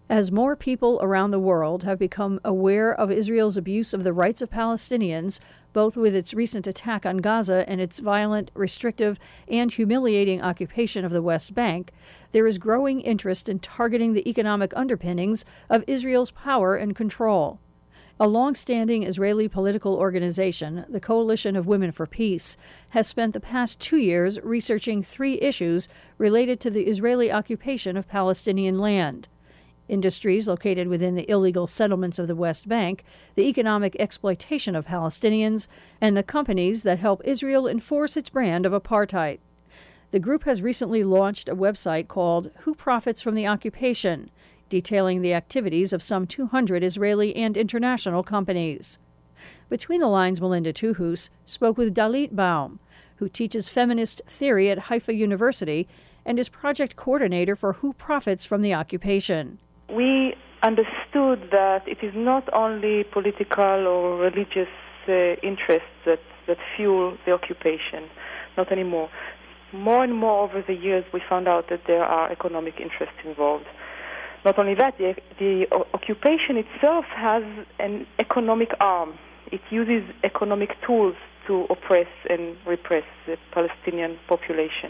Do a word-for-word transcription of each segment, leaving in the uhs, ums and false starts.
As more people around the world have become aware of Israel's abuse of the rights of Palestinians, both with its recent attack on Gaza and its violent, restrictive, and humiliating occupation of the West Bank, there is growing interest in targeting the economic underpinnings of Israel's power and control. A long-standing Israeli political organization, the Coalition of Women for Peace, has spent the past two years researching three issues related to the Israeli occupation of Palestinian land: industries located within the illegal settlements of the West Bank, the economic exploitation of Palestinians, and the companies that help Israel enforce its brand of apartheid. The group has recently launched a website called Who Profits from the Occupation, detailing the activities of some two hundred Israeli and international companies. Between the Lines, Melinda Tuhus spoke with Dalit Baum, who teaches feminist theory at Haifa University and is project coordinator for Who Profits from the Occupation. We understood that it is not only political or religious uh, interests that, that fuel the occupation, not anymore. More and more over the years we found out that there are economic interests involved. Not only that, the, the o- occupation itself has an economic arm. It uses economic tools to oppress and repress the Palestinian population.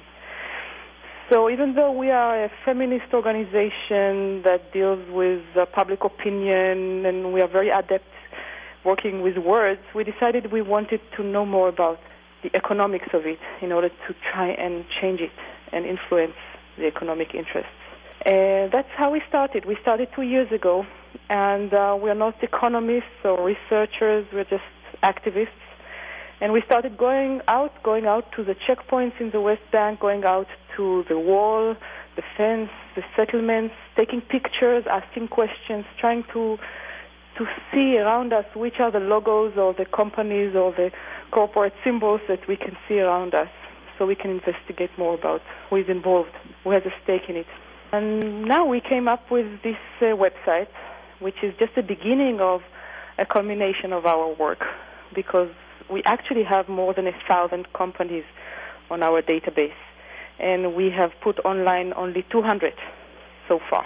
So even though we are a feminist organization that deals with uh, public opinion and we are very adept working with words, we decided we wanted to know more about the economics of it in order to try and change it and influence the economic interests. Uh, that's how we started. We started two years ago, and uh, we're not economists or researchers, we're just activists. And we started going out, going out to the checkpoints in the West Bank, going out to the wall, the fence, the settlements, taking pictures, asking questions, trying to to see around us which are the logos or the companies or the corporate symbols that we can see around us, so we can investigate more about who is involved, who has a stake in it. And now we came up with this uh, website, which is just the beginning of a culmination of our work, because we actually have more than a thousand companies on our database, and we have put online only two hundred so far,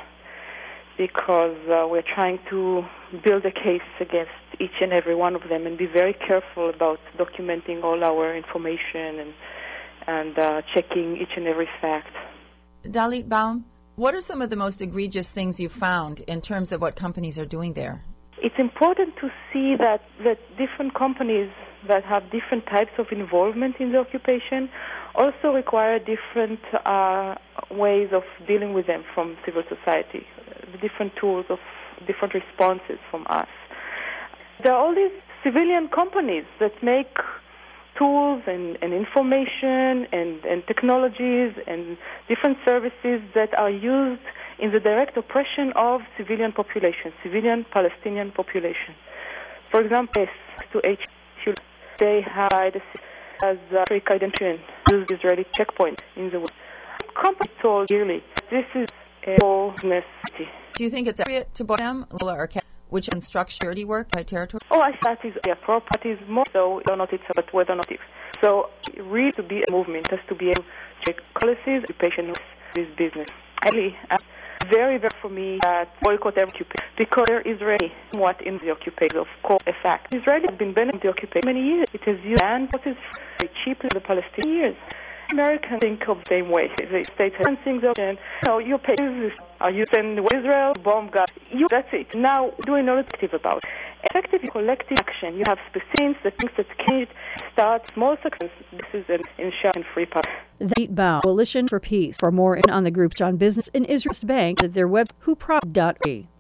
because uh, we're trying to build a case against each and every one of them and be very careful about documenting all our information and, and uh, checking each and every fact. Dalit Baum, what are some of the most egregious things you found in terms of what companies are doing there? It's important to see that, that different companies that have different types of involvement in the occupation also require different uh, ways of dealing with them from civil society, the different tools of different responses from us. There are all these civilian companies that make tools and, and information and, and technologies and different services that are used in the direct oppression of civilian population, civilian Palestinian population. For example, to H they hide as a trick identification, use Israeli checkpoint in the world. Companies told clearly this is a whole necessity. Do you think it's appropriate to boy them or which instruct security work by territory? Oh, I thought it's appropriate. It's more so whether or not it's but whether or not it's. So really to be a movement has to be able to check policies, occupation, this business. Really, uh, very, very for me that boycott every occupation, because there is Israeli what in the occupation, of course, a fact. Israel has been benefiting the occupation many years. It has used land what is very cheaply the Palestinian years. Americans think of the same way. The states have things up and so you pay this. Are you send Israel bomb Gaza? You that's it. Now doing no active about. Effective collective action. You have specific the things that can start small success. This is an initial and free part. Dalit Baum, Coalition for Peace. For more on the group's on business in Israel's bank at their web who prop dot org.